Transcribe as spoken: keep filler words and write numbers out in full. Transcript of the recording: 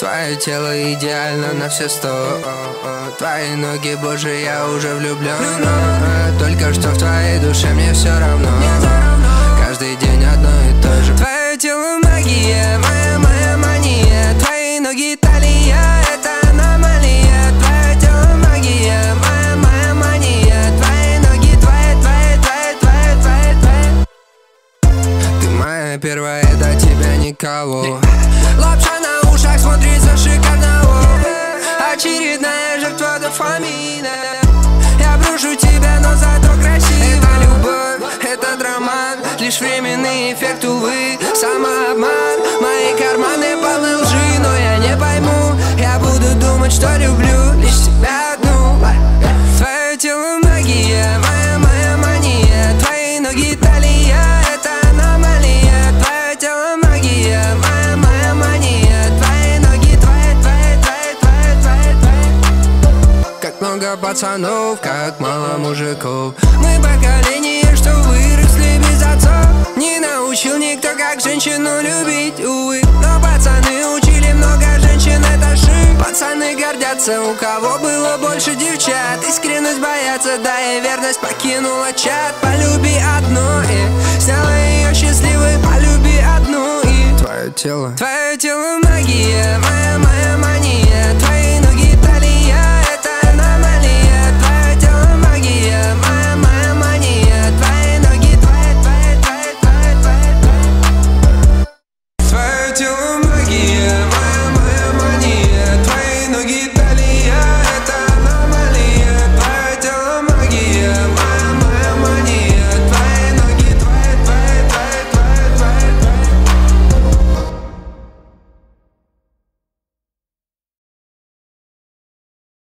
Твое тело идеально на все сто. Твои ноги, боже, я уже влюблен. Только что в твоей душе мне все равно. Каждый день одно и то же. Твое тело магия, моя, моя мания. Твои ноги талия, это аномалия. Твое тело магия, моя, моя мания. Твои ноги, твои, твои, твои, твои, твои, твои. Ты моя первая, до тебя никого. Лапша на ушах смотрится шикарно. Очередная жертва дофамина. Я брошу тебя, но зато красиво. Это любовь, это роман, лишь временный эффект, увы, самообман. Мои карманы полны лжи, но я не пойму. Я буду думать, что люблю лишь тебя одну. Твое тело магия, моя, моя мания. Твои ноги талия, это аномалия. Твое тело магия, моя, моя мания. Твои ноги, твои, твои, твои, твои, твои, твои. Как много пацанов, как мало мужиков. Мы поколение, что выросли без отцов. Не научил никто, как женщину любить, увы. Но пацаны учили много женщин, это шик. Пацаны гордятся, у кого было больше девчат. Искренность боятся, да и верность покинула чат. Полюби одну и сделай ее счастливой. Полюби одну и твое тело, твое тело магия, моя, моя.